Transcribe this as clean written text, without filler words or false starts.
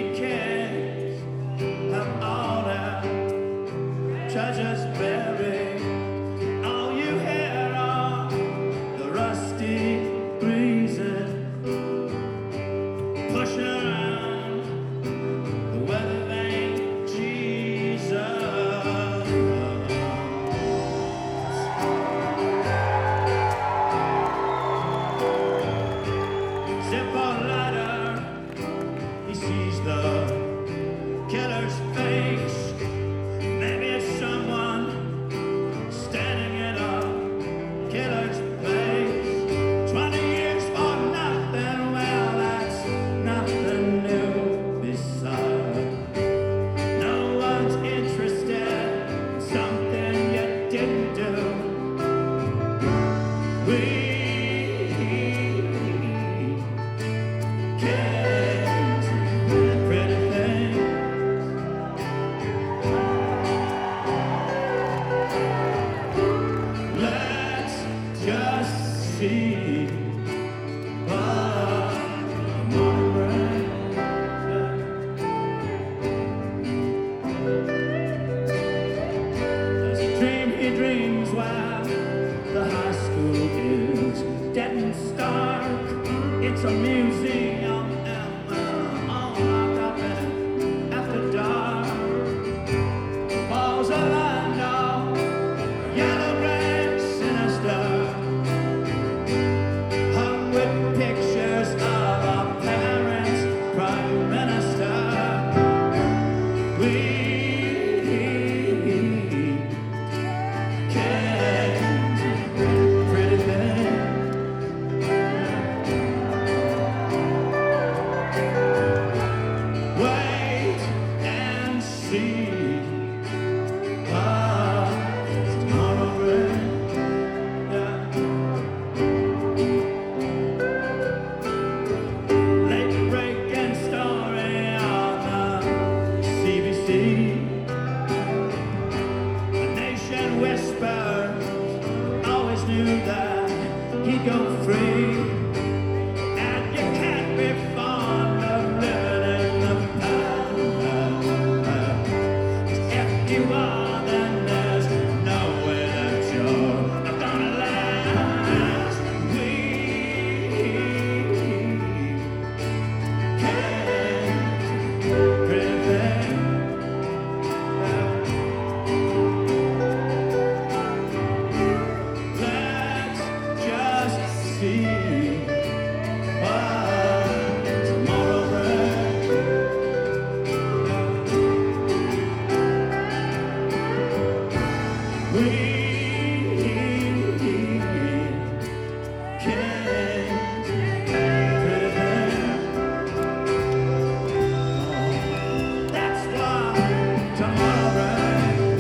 kings have all their treasures buried. All you hear are the rusty breezes pushing around the weather vane. Jesus. Zippo lighter, he sees the killer's face. Maybe it's someone standing in a killer's place. 20 years for nothing, well, that's nothing new beside. No one's interested in something you didn't do. We kings and pretty things. Let's just see what tomorrow brings. There's a dream he dreams while the high school is dead and stark. It's a museum all locked up in after dark. The walls are lined all yellow, red, sinister, hung with pictures of our parents, prime minister. We kings and pretty things. Wait and see what tomorrow brings. Late breaking story on the CBC. The nation whispers always knew that he'd go free. And you can't be fond of living in the past. 'Cause if you are, then there's no way that you're not gonna last. We kings, pretty things. Let's just see what tomorrow brings. We kings, pretty things. That's what tomorrow brings.